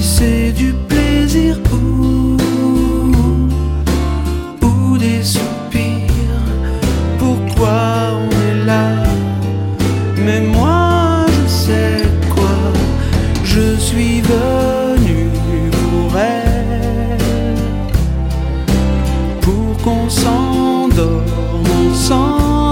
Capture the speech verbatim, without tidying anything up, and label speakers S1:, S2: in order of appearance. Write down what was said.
S1: c'est du plaisir ou, ou des soupirs, pourquoi on est là? Mais moi je sais quoi, je suis venu pour elle, pour qu'on s'endorme ensemble.